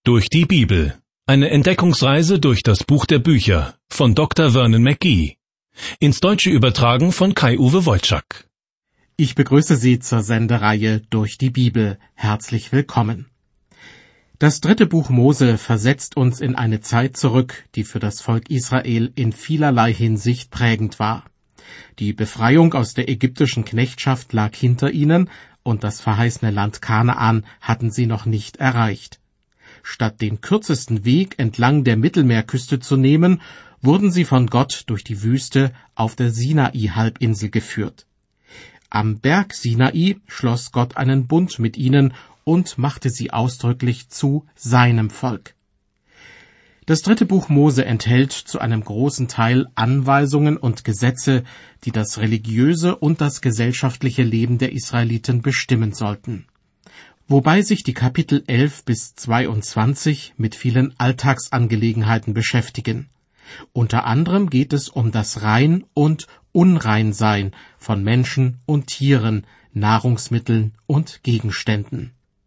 Durch die Bibel. Eine Entdeckungsreise durch das Buch der Bücher von Dr. Vernon McGee. Ins Deutsche übertragen von Kai-Uwe Wojczak. Ich begrüße Sie zur Sendereihe Durch die Bibel. Herzlich willkommen. Das 3. Buch Mose versetzt uns in eine Zeit zurück, die für das Volk Israel in vielerlei Hinsicht prägend war. Die Befreiung aus der ägyptischen Knechtschaft lag hinter ihnen und das verheißene Land Kanaan hatten sie noch nicht erreicht. Statt den kürzesten Weg entlang der Mittelmeerküste zu nehmen, wurden sie von Gott durch die Wüste auf der Sinai-Halbinsel geführt. Am Berg Sinai schloss Gott einen Bund mit ihnen und machte sie ausdrücklich zu seinem Volk. Das 3. Buch Mose enthält zu einem großen Teil Anweisungen und Gesetze, die das religiöse und das gesellschaftliche Leben der Israeliten bestimmen sollten. Wobei sich die Kapitel 11 bis 22 mit vielen Alltagsangelegenheiten beschäftigen. Unter anderem geht es um das Rein- und Unreinsein von Menschen und Tieren, Nahrungsmitteln und Gegenständen.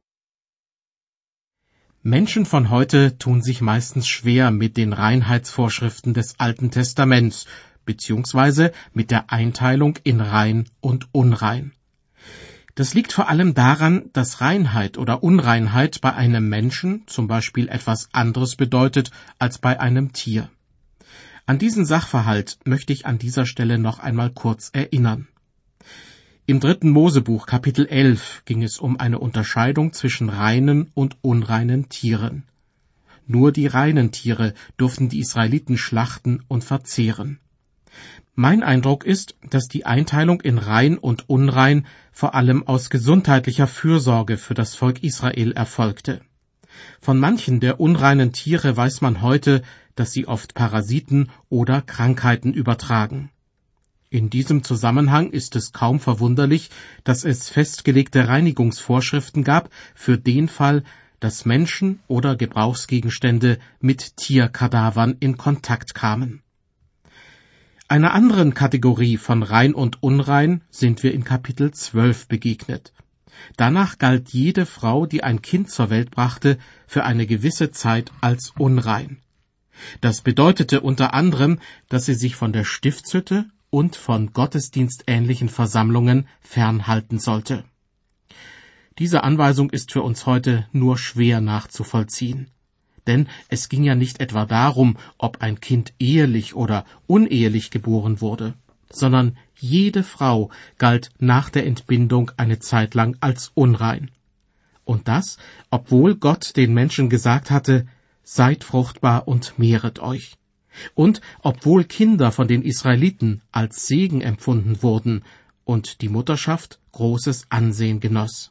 Menschen von heute tun sich meistens schwer mit den Reinheitsvorschriften des Alten Testaments, beziehungsweise mit der Einteilung in rein und unrein. Das liegt vor allem daran, dass Reinheit oder Unreinheit bei einem Menschen zum Beispiel etwas anderes bedeutet als bei einem Tier. An diesen Sachverhalt möchte ich an dieser Stelle noch einmal kurz erinnern. Im 3. Mosebuch Kapitel 11 ging es um eine Unterscheidung zwischen reinen und unreinen Tieren. Nur die reinen Tiere durften die Israeliten schlachten und verzehren. Mein Eindruck ist, dass die Einteilung in rein und unrein vor allem aus gesundheitlicher Fürsorge für das Volk Israel erfolgte. Von manchen der unreinen Tiere weiß man heute, dass sie oft Parasiten oder Krankheiten übertragen. In diesem Zusammenhang ist es kaum verwunderlich, dass es festgelegte Reinigungsvorschriften gab für den Fall, dass Menschen oder Gebrauchsgegenstände mit Tierkadavern in Kontakt kamen. Einer anderen Kategorie von rein und unrein sind wir in Kapitel 12 begegnet. Danach galt jede Frau, die ein Kind zur Welt brachte, für eine gewisse Zeit als unrein. Das bedeutete unter anderem, dass sie sich von der Stiftshütte und von gottesdienstähnlichen Versammlungen fernhalten sollte. Diese Anweisung ist für uns heute nur schwer nachzuvollziehen. Denn es ging ja nicht etwa darum, ob ein Kind ehelich oder unehelich geboren wurde, sondern jede Frau galt nach der Entbindung eine Zeit lang als unrein. Und das, obwohl Gott den Menschen gesagt hatte, seid fruchtbar und mehret euch. Und obwohl Kinder von den Israeliten als Segen empfunden wurden und die Mutterschaft großes Ansehen genoss.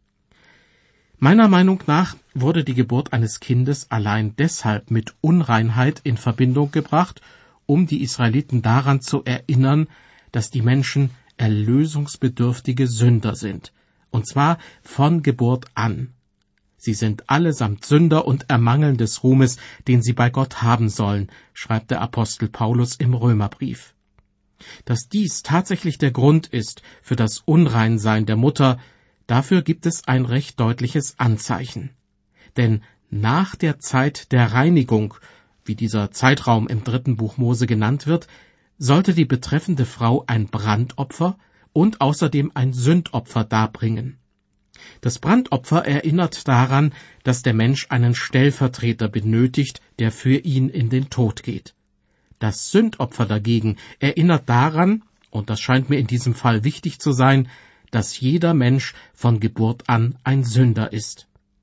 Meiner Meinung nach wurde die Geburt eines Kindes allein deshalb mit Unreinheit in Verbindung gebracht, um die Israeliten daran zu erinnern, dass die Menschen erlösungsbedürftige Sünder sind, und zwar von Geburt an. Sie sind allesamt Sünder und ermangeln des Ruhmes, den sie bei Gott haben sollen, schreibt der Apostel Paulus im Römerbrief. Dass dies tatsächlich der Grund ist für das Unreinsein der Mutter, dafür gibt es ein recht deutliches Anzeichen. Denn nach der Zeit der Reinigung, wie dieser Zeitraum im 3. Buch Mose genannt wird, sollte die betreffende Frau ein Brandopfer und außerdem ein Sündopfer darbringen. Das Brandopfer erinnert daran, dass der Mensch einen Stellvertreter benötigt, der für ihn in den Tod geht. Das Sündopfer dagegen erinnert daran, und das scheint mir in diesem Fall wichtig zu sein, dass jeder Mensch von Geburt an ein Sünder ist.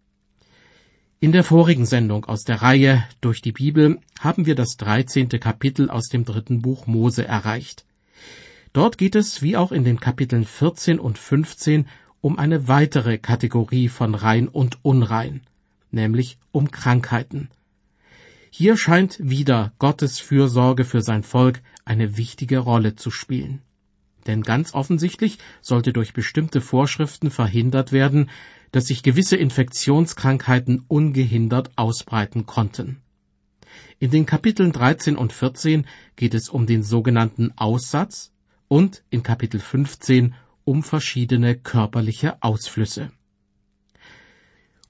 In der vorigen Sendung aus der Reihe Durch die Bibel haben wir das 13. Kapitel aus dem 3. Buch Mose erreicht. Dort geht es, wie auch in den Kapiteln 14 und 15, um eine weitere Kategorie von rein und unrein, nämlich um Krankheiten. Hier scheint wieder Gottes Fürsorge für sein Volk eine wichtige Rolle zu spielen. Denn ganz offensichtlich sollte durch bestimmte Vorschriften verhindert werden, dass sich gewisse Infektionskrankheiten ungehindert ausbreiten konnten. In den Kapiteln 13 und 14 geht es um den sogenannten Aussatz und in Kapitel 15 um verschiedene körperliche Ausflüsse.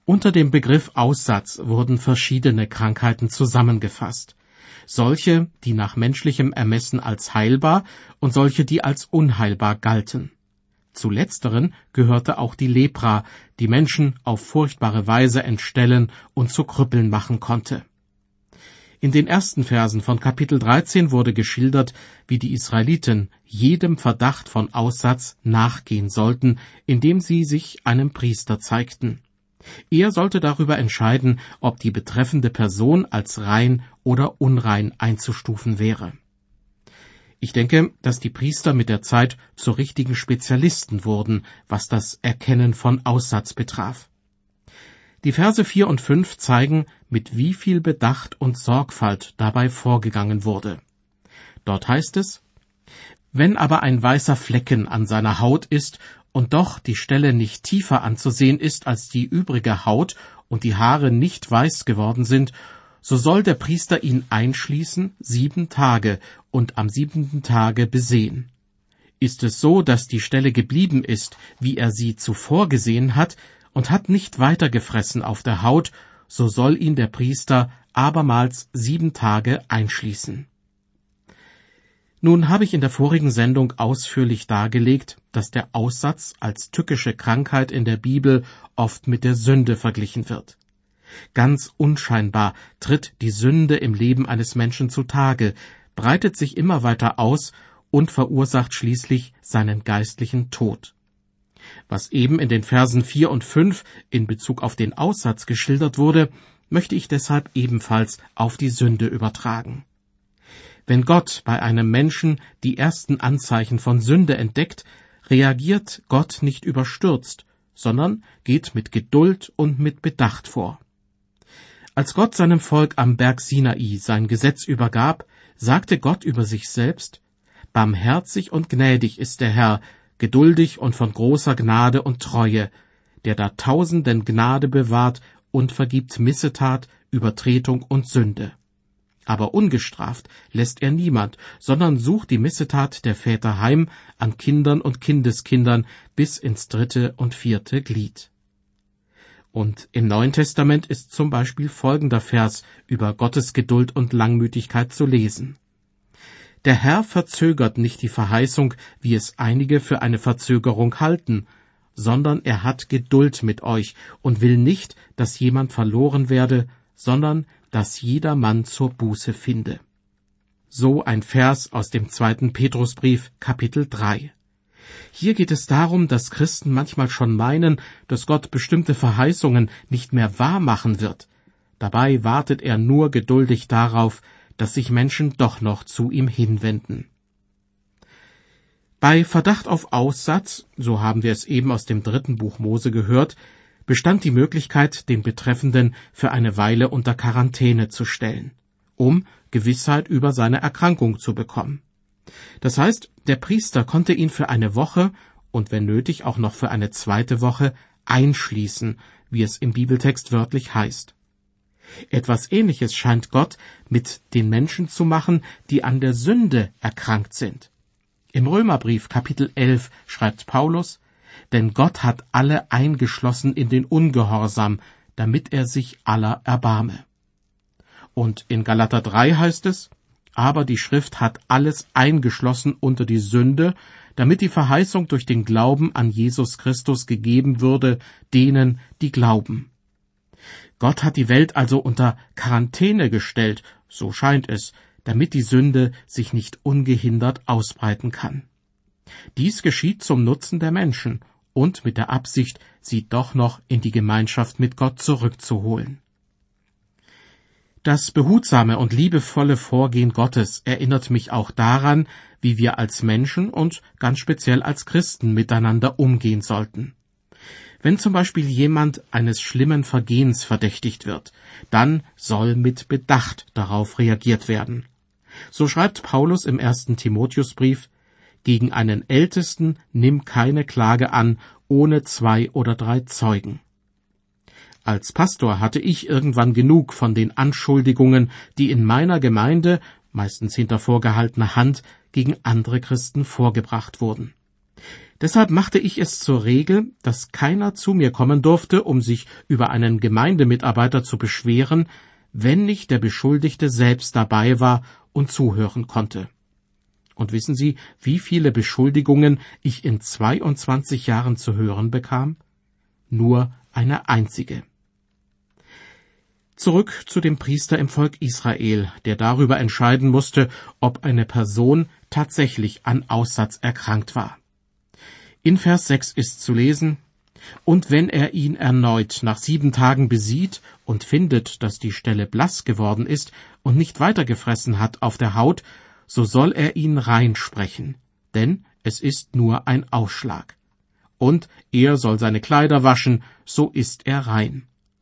Unter dem Begriff Aussatz wurden verschiedene Krankheiten zusammengefasst. Solche, die nach menschlichem Ermessen als heilbar und solche, die als unheilbar galten. Zu letzteren gehörte auch die Lepra, die Menschen auf furchtbare Weise entstellen und zu Krüppeln machen konnte. In den ersten Versen von Kapitel 13 wurde geschildert, wie die Israeliten jedem Verdacht von Aussatz nachgehen sollten, indem sie sich einem Priester zeigten. Er sollte darüber entscheiden, ob die betreffende Person als rein oder unrein einzustufen wäre. Ich denke, dass die Priester mit der Zeit zu richtigen Spezialisten wurden, was das Erkennen von Aussatz betraf. Die Verse 4 und 5 zeigen, mit wie viel Bedacht und Sorgfalt dabei vorgegangen wurde. Dort heißt es: Wenn aber ein weißer Flecken an seiner Haut ist und doch die Stelle nicht tiefer anzusehen ist als die übrige Haut und die Haare nicht weiß geworden sind, so soll der Priester ihn einschließen 7 Tage und am 7. Tage besehen. Ist es so, dass die Stelle geblieben ist, wie er sie zuvor gesehen hat, und hat nicht weiter gefressen auf der Haut, so soll ihn der Priester abermals 7 Tage einschließen. Nun habe ich in der vorigen Sendung ausführlich dargelegt, dass der Aussatz als tückische Krankheit in der Bibel oft mit der Sünde verglichen wird. Ganz unscheinbar tritt die Sünde im Leben eines Menschen zutage, breitet sich immer weiter aus und verursacht schließlich seinen geistlichen Tod. Was eben in den Versen 4 und 5 in Bezug auf den Aussatz geschildert wurde, möchte ich deshalb ebenfalls auf die Sünde übertragen. Wenn Gott bei einem Menschen die ersten Anzeichen von Sünde entdeckt, reagiert Gott nicht überstürzt, sondern geht mit Geduld und mit Bedacht vor. Als Gott seinem Volk am Berg Sinai sein Gesetz übergab, sagte Gott über sich selbst: Barmherzig und gnädig ist der Herr, geduldig und von großer Gnade und Treue, der da Tausenden Gnade bewahrt und vergibt Missetat, Übertretung und Sünde. Aber ungestraft lässt er niemand, sondern sucht die Missetat der Väter heim an Kindern und Kindeskindern bis ins 3. und 4. Glied. Und im Neuen Testament ist zum Beispiel folgender Vers über Gottes Geduld und Langmütigkeit zu lesen: Der Herr verzögert nicht die Verheißung, wie es einige für eine Verzögerung halten, sondern er hat Geduld mit euch und will nicht, dass jemand verloren werde, sondern dass jedermann zur Buße finde. So ein Vers aus dem 2. Petrusbrief, Kapitel 3. Hier geht es darum, dass Christen manchmal schon meinen, dass Gott bestimmte Verheißungen nicht mehr wahr machen wird. Dabei wartet er nur geduldig darauf, dass sich Menschen doch noch zu ihm hinwenden. Bei Verdacht auf Aussatz, so haben wir es eben aus dem 3. Buch Mose gehört, bestand die Möglichkeit, den Betreffenden für eine Weile unter Quarantäne zu stellen, um Gewissheit über seine Erkrankung zu bekommen. Das heißt, der Priester konnte ihn für eine Woche und wenn nötig auch noch für eine 2. Woche einschließen, wie es im Bibeltext wörtlich heißt. Etwas Ähnliches scheint Gott mit den Menschen zu machen, die an der Sünde erkrankt sind. Im Römerbrief Kapitel 11 schreibt Paulus: Denn Gott hat alle eingeschlossen in den Ungehorsam, damit er sich aller erbarme. Und in Galater 3 heißt es: Aber die Schrift hat alles eingeschlossen unter die Sünde, damit die Verheißung durch den Glauben an Jesus Christus gegeben würde, denen, die glauben. Gott hat die Welt also unter Quarantäne gestellt, so scheint es, damit die Sünde sich nicht ungehindert ausbreiten kann. Dies geschieht zum Nutzen der Menschen und mit der Absicht, sie doch noch in die Gemeinschaft mit Gott zurückzuholen. Das behutsame und liebevolle Vorgehen Gottes erinnert mich auch daran, wie wir als Menschen und ganz speziell als Christen miteinander umgehen sollten. Wenn zum Beispiel jemand eines schlimmen Vergehens verdächtigt wird, dann soll mit Bedacht darauf reagiert werden. So schreibt Paulus im 1. Timotheusbrief: Gegen einen Ältesten nimm keine Klage an, ohne 2 oder 3 Zeugen. Als Pastor hatte ich irgendwann genug von den Anschuldigungen, die in meiner Gemeinde, meistens hinter vorgehaltener Hand, gegen andere Christen vorgebracht wurden. Deshalb machte ich es zur Regel, dass keiner zu mir kommen durfte, um sich über einen Gemeindemitarbeiter zu beschweren, wenn nicht der Beschuldigte selbst dabei war und zuhören konnte. Und wissen Sie, wie viele Beschuldigungen ich in 22 Jahren zu hören bekam? Nur eine einzige. Zurück zu dem Priester im Volk Israel, der darüber entscheiden musste, ob eine Person tatsächlich an Aussatz erkrankt war. In Vers 6 ist zu lesen: Und wenn er ihn erneut nach 7 Tagen besieht und findet, dass die Stelle blass geworden ist und nicht weitergefressen hat auf der Haut, so soll er ihn rein sprechen, denn es ist nur ein Ausschlag. Und er soll seine Kleider waschen, so ist er rein.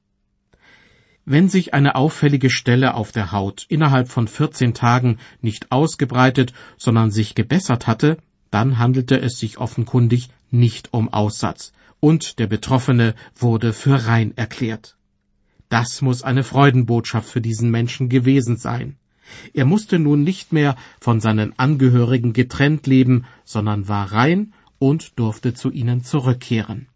Wenn sich eine auffällige Stelle auf der Haut innerhalb von 14 Tagen nicht ausgebreitet, sondern sich gebessert hatte, dann handelte es sich offenkundig nicht um Aussatz, und der Betroffene wurde für rein erklärt. Das muss eine Freudenbotschaft für diesen Menschen gewesen sein. Er musste nun nicht mehr von seinen Angehörigen getrennt leben, sondern war rein und durfte zu ihnen zurückkehren.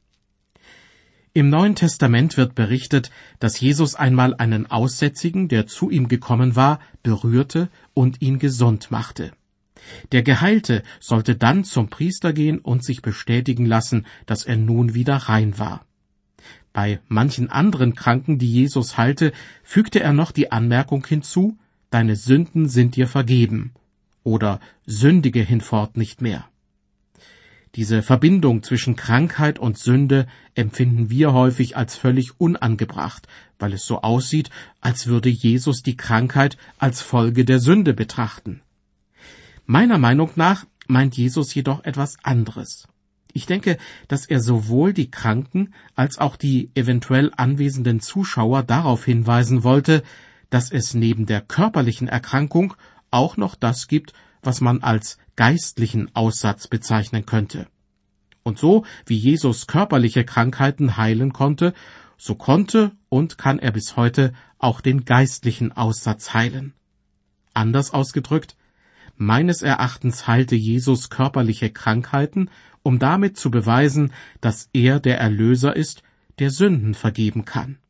Im Neuen Testament wird berichtet, dass Jesus einmal einen Aussätzigen, der zu ihm gekommen war, berührte und ihn gesund machte. Der Geheilte sollte dann zum Priester gehen und sich bestätigen lassen, dass er nun wieder rein war. Bei manchen anderen Kranken, die Jesus heilte, fügte er noch die Anmerkung hinzu: Deine Sünden sind dir vergeben oder sündige hinfort nicht mehr. Diese Verbindung zwischen Krankheit und Sünde empfinden wir häufig als völlig unangebracht, weil es so aussieht, als würde Jesus die Krankheit als Folge der Sünde betrachten. Meiner Meinung nach meint Jesus jedoch etwas anderes. Ich denke, dass er sowohl die Kranken als auch die eventuell anwesenden Zuschauer darauf hinweisen wollte, dass es neben der körperlichen Erkrankung auch noch das gibt, was man als geistlichen Aussatz bezeichnen könnte. Und so wie Jesus körperliche Krankheiten heilen konnte, so konnte und kann er bis heute auch den geistlichen Aussatz heilen. Anders ausgedrückt: Meines Erachtens heilte Jesus körperliche Krankheiten, um damit zu beweisen, dass er der Erlöser ist, der Sünden vergeben kann.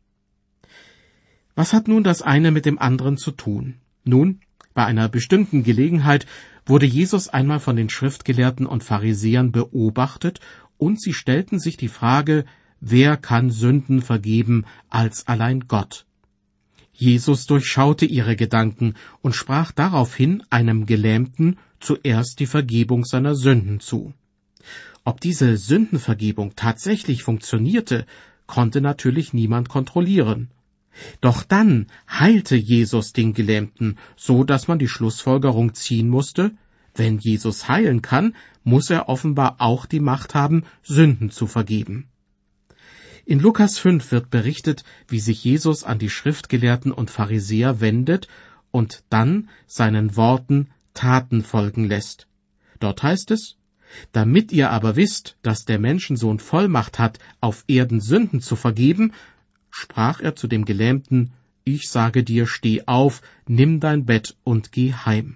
Was hat nun das eine mit dem anderen zu tun? Nun, bei einer bestimmten Gelegenheit wurde Jesus einmal von den Schriftgelehrten und Pharisäern beobachtet, und sie stellten sich die Frage: Wer kann Sünden vergeben als allein Gott? Jesus durchschaute ihre Gedanken und sprach daraufhin einem Gelähmten zuerst die Vergebung seiner Sünden zu. Ob diese Sündenvergebung tatsächlich funktionierte, konnte natürlich niemand kontrollieren. Doch dann heilte Jesus den Gelähmten, so dass man die Schlussfolgerung ziehen musste: Wenn Jesus heilen kann, muss er offenbar auch die Macht haben, Sünden zu vergeben. In Lukas 5 wird berichtet, wie sich Jesus an die Schriftgelehrten und Pharisäer wendet und dann seinen Worten Taten folgen lässt. Dort heißt es: Damit ihr aber wisst, dass der Menschensohn Vollmacht hat, auf Erden Sünden zu vergeben, sprach er zu dem Gelähmten: Ich sage dir, steh auf, nimm dein Bett und geh heim.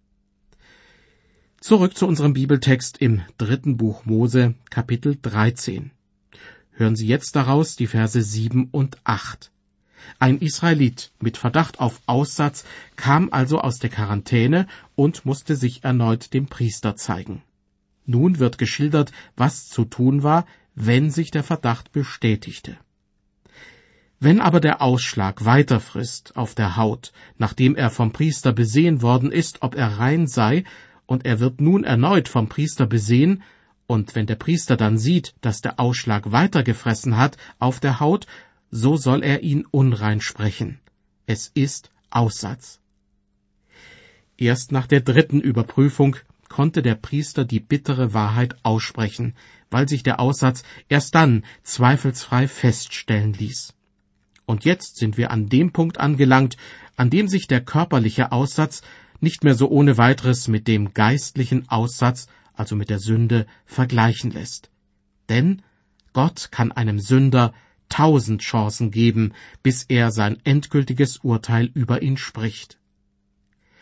Zurück zu unserem Bibeltext im 3. Buch Mose, Kapitel 13. Hören Sie jetzt daraus die Verse 7 und 8. Ein Israelit mit Verdacht auf Aussatz kam also aus der Quarantäne und musste sich erneut dem Priester zeigen. Nun wird geschildert, was zu tun war, wenn sich der Verdacht bestätigte. Wenn aber der Ausschlag weiter frisst auf der Haut, nachdem er vom Priester besehen worden ist, ob er rein sei, und er wird nun erneut vom Priester besehen, und wenn der Priester dann sieht, dass der Ausschlag weitergefressen hat auf der Haut, so soll er ihn unrein sprechen. Es ist Aussatz. Erst nach der 3. Überprüfung konnte der Priester die bittere Wahrheit aussprechen, weil sich der Aussatz erst dann zweifelsfrei feststellen ließ. Und jetzt sind wir an dem Punkt angelangt, an dem sich der körperliche Aussatz nicht mehr so ohne weiteres mit dem geistlichen Aussatz, also mit der Sünde, vergleichen lässt. Denn Gott kann einem Sünder 1000 Chancen geben, bis er sein endgültiges Urteil über ihn spricht.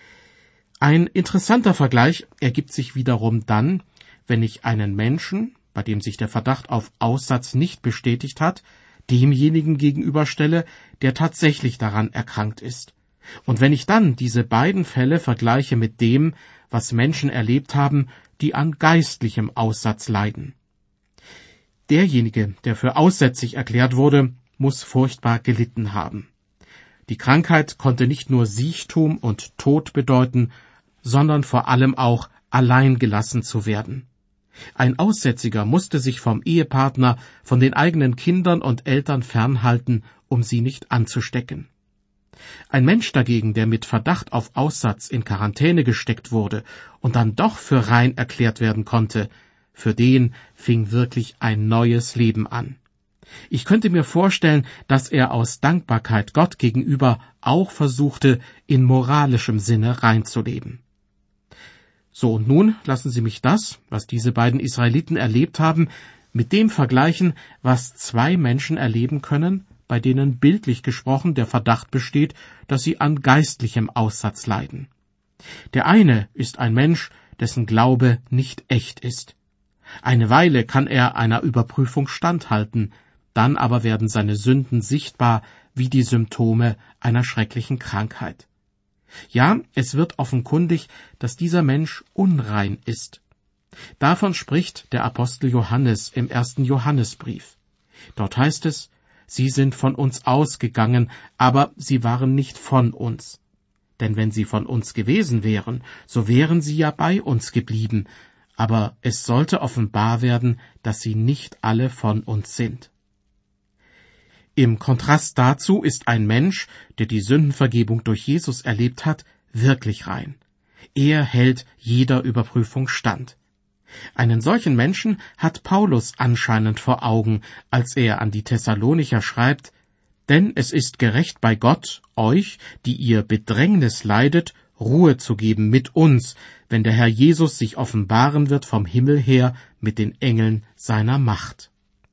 Ein interessanter Vergleich ergibt sich wiederum dann, wenn ich einen Menschen, bei dem sich der Verdacht auf Aussatz nicht bestätigt hat, demjenigen gegenüberstelle, der tatsächlich daran erkrankt ist. Und wenn ich dann diese beiden Fälle vergleiche mit dem, was Menschen erlebt haben, die an geistlichem Aussatz leiden. Derjenige, der für aussätzig erklärt wurde, muss furchtbar gelitten haben. Die Krankheit konnte nicht nur Siechtum und Tod bedeuten, sondern vor allem auch allein gelassen zu werden. Ein Aussätziger musste sich vom Ehepartner, von den eigenen Kindern und Eltern fernhalten, um sie nicht anzustecken. Ein Mensch dagegen, der mit Verdacht auf Aussatz in Quarantäne gesteckt wurde und dann doch für rein erklärt werden konnte, für den fing wirklich ein neues Leben an. Ich könnte mir vorstellen, dass er aus Dankbarkeit Gott gegenüber auch versuchte, in moralischem Sinne rein zu leben. So, und nun lassen Sie mich das, was diese beiden Israeliten erlebt haben, mit dem vergleichen, was zwei Menschen erleben können, bei denen bildlich gesprochen der Verdacht besteht, dass sie an geistlichem Aussatz leiden. Der eine ist ein Mensch, dessen Glaube nicht echt ist. Eine Weile kann er einer Überprüfung standhalten, dann aber werden seine Sünden sichtbar wie die Symptome einer schrecklichen Krankheit. Ja, es wird offenkundig, dass dieser Mensch unrein ist. Davon spricht der Apostel Johannes im 1. Johannesbrief. Dort heißt es: Sie sind von uns ausgegangen, aber sie waren nicht von uns. Denn wenn sie von uns gewesen wären, so wären sie ja bei uns geblieben. Aber es sollte offenbar werden, dass sie nicht alle von uns sind. Im Kontrast dazu ist ein Mensch, der die Sündenvergebung durch Jesus erlebt hat, wirklich rein. Er hält jeder Überprüfung stand. Einen solchen Menschen hat Paulus anscheinend vor Augen, als er an die Thessalonicher schreibt: Denn es ist gerecht bei Gott, euch, die ihr Bedrängnis leidet, Ruhe zu geben mit uns, wenn der Herr Jesus sich offenbaren wird vom Himmel her mit den Engeln seiner Macht.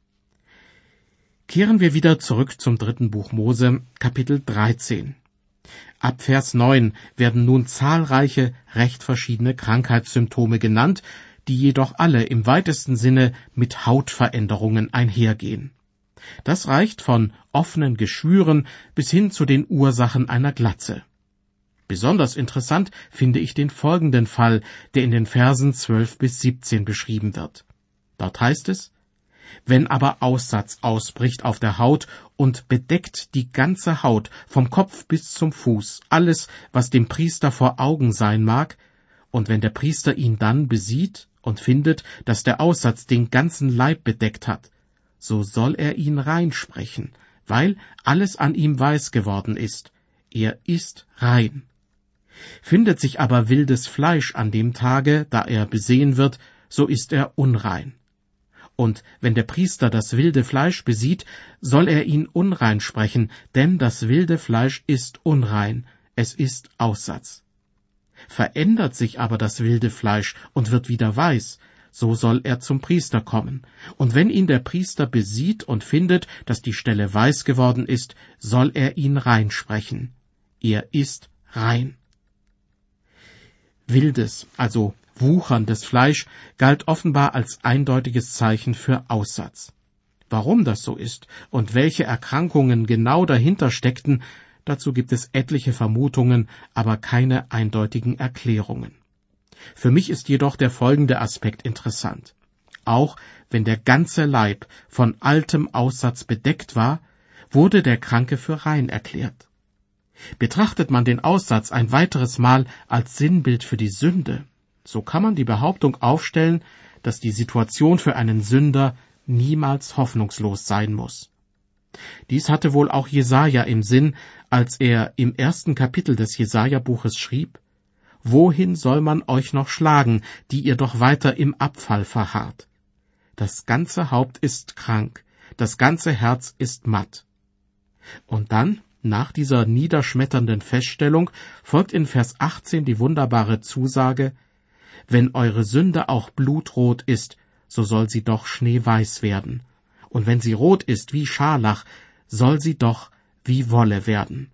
Kehren wir wieder zurück zum 3. Buch Mose, Kapitel 13. Ab Vers 9 werden nun zahlreiche, recht verschiedene Krankheitssymptome genannt, die jedoch alle im weitesten Sinne mit Hautveränderungen einhergehen. Das reicht von offenen Geschwüren bis hin zu den Ursachen einer Glatze. Besonders interessant finde ich den folgenden Fall, der in den Versen 12 bis 17 beschrieben wird. Dort heißt es: Wenn aber Aussatz ausbricht auf der Haut und bedeckt die ganze Haut vom Kopf bis zum Fuß, alles, was dem Priester vor Augen sein mag, und wenn der Priester ihn dann besieht und findet, dass der Aussatz den ganzen Leib bedeckt hat, so soll er ihn reinsprechen, weil alles an ihm weiß geworden ist. Er ist rein. Findet sich aber wildes Fleisch an dem Tage, da er besehen wird, so ist er unrein. Und wenn der Priester das wilde Fleisch besieht, soll er ihn unrein sprechen, denn das wilde Fleisch ist unrein, es ist Aussatz. Verändert sich aber das wilde Fleisch und wird wieder weiß, so soll er zum Priester kommen. Und wenn ihn der Priester besieht und findet, dass die Stelle weiß geworden ist, soll er ihn rein sprechen. Er ist rein. Wildes, also wucherndes Fleisch galt offenbar als eindeutiges Zeichen für Aussatz. Warum das so ist und welche Erkrankungen genau dahinter steckten, dazu gibt es etliche Vermutungen, aber keine eindeutigen Erklärungen. Für mich ist jedoch der folgende Aspekt interessant. Auch wenn der ganze Leib von altem Aussatz bedeckt war, wurde der Kranke für rein erklärt. Betrachtet man den Aussatz ein weiteres Mal als Sinnbild für die Sünde, so kann man die Behauptung aufstellen, dass die Situation für einen Sünder niemals hoffnungslos sein muss. Dies hatte wohl auch Jesaja im Sinn, als er im 1. Kapitel des Jesaja-Buches schrieb: Wohin soll man euch noch schlagen, die ihr doch weiter im Abfall verharrt? Das ganze Haupt ist krank, das ganze Herz ist matt. Und dann, nach dieser niederschmetternden Feststellung, folgt in Vers 18 die wunderbare Zusage: Wenn eure Sünde auch blutrot ist, so soll sie doch schneeweiß werden. Und wenn sie rot ist wie Scharlach, soll sie doch wie Wolle werden.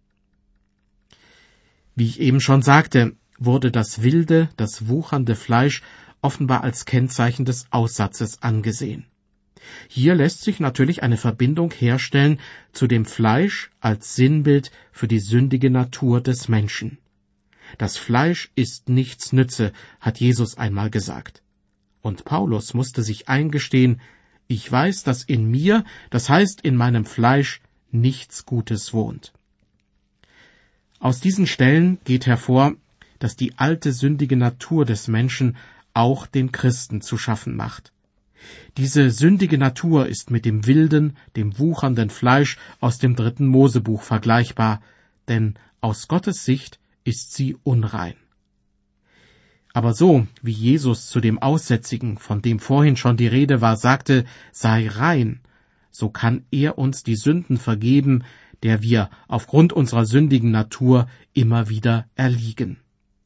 Wie ich eben schon sagte, wurde das wilde, das wuchernde Fleisch offenbar als Kennzeichen des Aussatzes angesehen. Hier lässt sich natürlich eine Verbindung herstellen zu dem Fleisch als Sinnbild für die sündige Natur des Menschen. Das Fleisch ist nichts nütze, hat Jesus einmal gesagt. Und Paulus musste sich eingestehen, ich weiß, dass in mir, das heißt in meinem Fleisch, nichts Gutes wohnt. Aus diesen Stellen geht hervor, dass die alte sündige Natur des Menschen auch den Christen zu schaffen macht. Diese sündige Natur ist mit dem wilden, dem wuchernden Fleisch aus dem 3. Mosebuch vergleichbar, denn aus Gottes Sicht ist sie unrein. Aber so, wie Jesus zu dem Aussätzigen, von dem vorhin schon die Rede war, sagte, sei rein, so kann er uns die Sünden vergeben, der wir aufgrund unserer sündigen Natur immer wieder erliegen.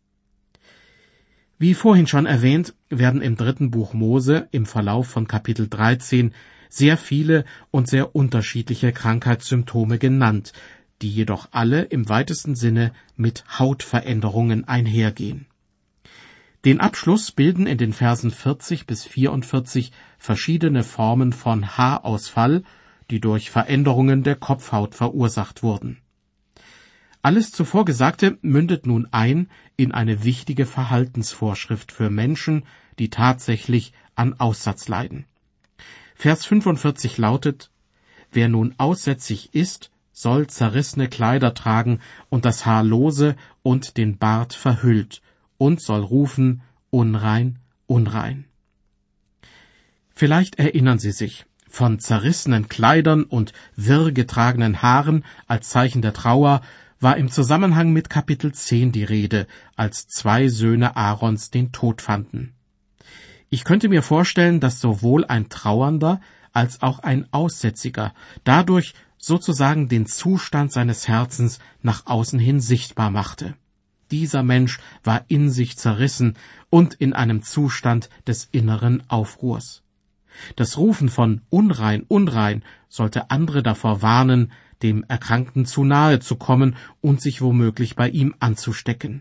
Wie vorhin schon erwähnt, werden im 3. Buch Mose im Verlauf von Kapitel 13 sehr viele und sehr unterschiedliche Krankheitssymptome genannt, die jedoch alle im weitesten Sinne mit Hautveränderungen einhergehen. Den Abschluss bilden in den Versen 40 bis 44 verschiedene Formen von Haarausfall, die durch Veränderungen der Kopfhaut verursacht wurden. Alles zuvor Gesagte mündet nun ein in eine wichtige Verhaltensvorschrift für Menschen, die tatsächlich an Aussatz leiden. Vers 45 lautet, wer nun aussätzig ist, soll zerrissene Kleider tragen und das Haar lose und den Bart verhüllt und soll rufen, unrein, unrein. Vielleicht erinnern Sie sich, von zerrissenen Kleidern und wirr getragenen Haaren als Zeichen der Trauer war im Zusammenhang mit Kapitel 10 die Rede, als 2 Söhne Aarons den Tod fanden. Ich könnte mir vorstellen, dass sowohl ein Trauernder als auch ein Aussätziger dadurch sozusagen den Zustand seines Herzens nach außen hin sichtbar machte. Dieser Mensch war in sich zerrissen und in einem Zustand des inneren Aufruhrs. Das Rufen von unrein, unrein sollte andere davor warnen, dem Erkrankten zu nahe zu kommen und sich womöglich bei ihm anzustecken.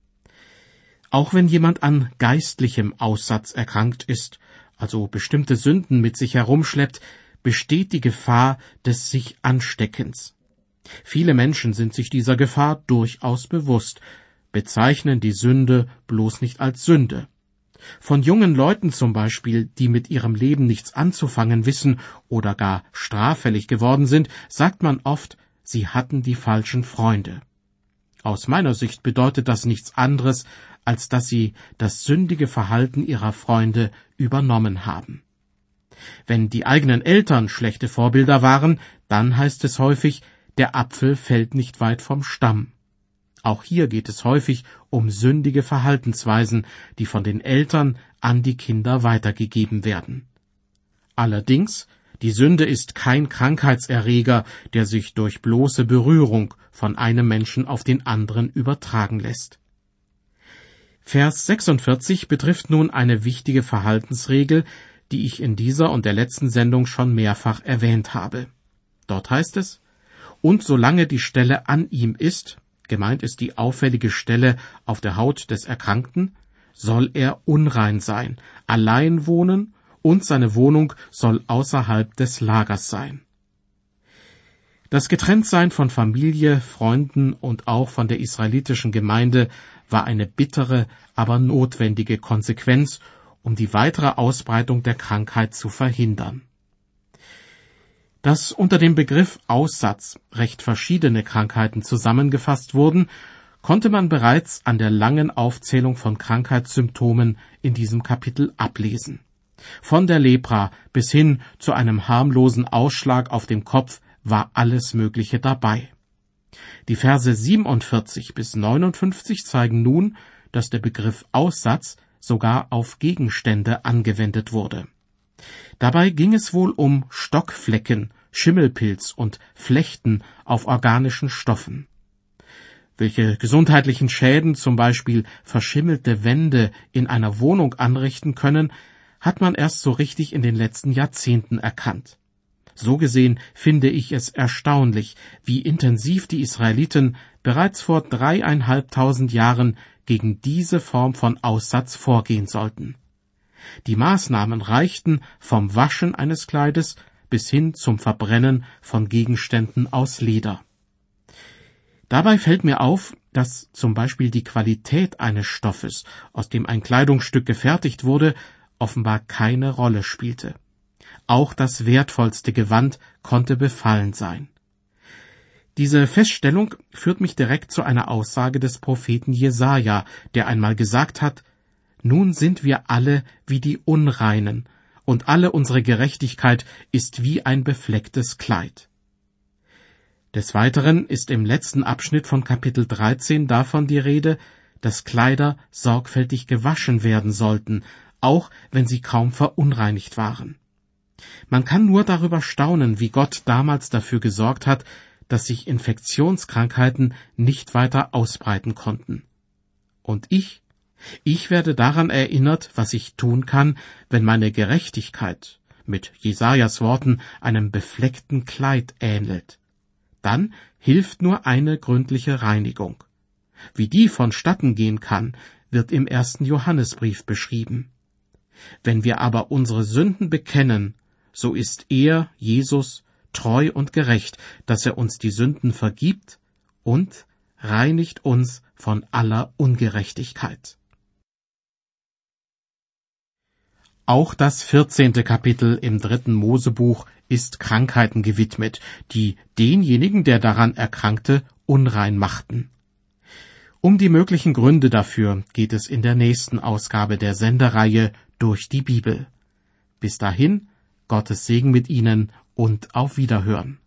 Auch wenn jemand an geistlichem Aussatz erkrankt ist, also bestimmte Sünden mit sich herumschleppt, besteht die Gefahr des sich Ansteckens. Viele Menschen sind sich dieser Gefahr durchaus bewusst, bezeichnen die Sünde bloß nicht als Sünde. Von jungen Leuten zum Beispiel, die mit ihrem Leben nichts anzufangen wissen oder gar straffällig geworden sind, sagt man oft, sie hatten die falschen Freunde. Aus meiner Sicht bedeutet das nichts anderes, als dass sie das sündige Verhalten ihrer Freunde übernommen haben. Wenn die eigenen Eltern schlechte Vorbilder waren, dann heißt es häufig, der Apfel fällt nicht weit vom Stamm. Auch hier geht es häufig um sündige Verhaltensweisen, die von den Eltern an die Kinder weitergegeben werden. Allerdings, die Sünde ist kein Krankheitserreger, der sich durch bloße Berührung von einem Menschen auf den anderen übertragen lässt. Vers 46 betrifft nun eine wichtige Verhaltensregel, die ich in dieser und der letzten Sendung schon mehrfach erwähnt habe. Dort heißt es, und solange die Stelle an ihm ist, gemeint ist die auffällige Stelle auf der Haut des Erkrankten, soll er unrein sein, allein wohnen und seine Wohnung soll außerhalb des Lagers sein. Das Getrenntsein von Familie, Freunden und auch von der israelitischen Gemeinde war eine bittere, aber notwendige Konsequenz, um die weitere Ausbreitung der Krankheit zu verhindern. Dass unter dem Begriff Aussatz recht verschiedene Krankheiten zusammengefasst wurden, konnte man bereits an der langen Aufzählung von Krankheitssymptomen in diesem Kapitel ablesen. Von der Lepra bis hin zu einem harmlosen Ausschlag auf dem Kopf war alles Mögliche dabei. Die Verse 47 bis 59 zeigen nun, dass der Begriff Aussatz sogar auf Gegenstände angewendet wurde. Dabei ging es wohl um Stockflecken, Schimmelpilz und Flechten auf organischen Stoffen. Welche gesundheitlichen Schäden zum Beispiel verschimmelte Wände in einer Wohnung anrichten können, hat man erst so richtig in den letzten Jahrzehnten erkannt. So gesehen finde ich es erstaunlich, wie intensiv die Israeliten bereits vor 3.500 Jahren gegen diese Form von Aussatz vorgehen sollten. Die Maßnahmen reichten vom Waschen eines Kleides bis hin zum Verbrennen von Gegenständen aus Leder. Dabei fällt mir auf, dass zum Beispiel die Qualität eines Stoffes, aus dem ein Kleidungsstück gefertigt wurde, offenbar keine Rolle spielte. Auch das wertvollste Gewand konnte befallen sein. Diese Feststellung führt mich direkt zu einer Aussage des Propheten Jesaja, der einmal gesagt hat: Nun sind wir alle wie die Unreinen, und alle unsere Gerechtigkeit ist wie ein beflecktes Kleid. Des Weiteren ist im letzten Abschnitt von Kapitel 13 davon die Rede, dass Kleider sorgfältig gewaschen werden sollten, auch wenn sie kaum verunreinigt waren. Man kann nur darüber staunen, wie Gott damals dafür gesorgt hat, dass sich Infektionskrankheiten nicht weiter ausbreiten konnten. Und ich werde daran erinnert, was ich tun kann, wenn meine Gerechtigkeit, mit Jesajas Worten, einem befleckten Kleid ähnelt. Dann hilft nur eine gründliche Reinigung. Wie die vonstatten gehen kann, wird im 1. Johannesbrief beschrieben. Wenn wir aber unsere Sünden bekennen, so ist er, Jesus, treu und gerecht, dass er uns die Sünden vergibt und reinigt uns von aller Ungerechtigkeit. Auch das 14. Kapitel im 3. Mosebuch ist Krankheiten gewidmet, die denjenigen, der daran erkrankte, unrein machten. Um die möglichen Gründe dafür geht es in der nächsten Ausgabe der Sendereihe Durch die Bibel. Bis dahin, Gottes Segen mit Ihnen und auf Wiederhören.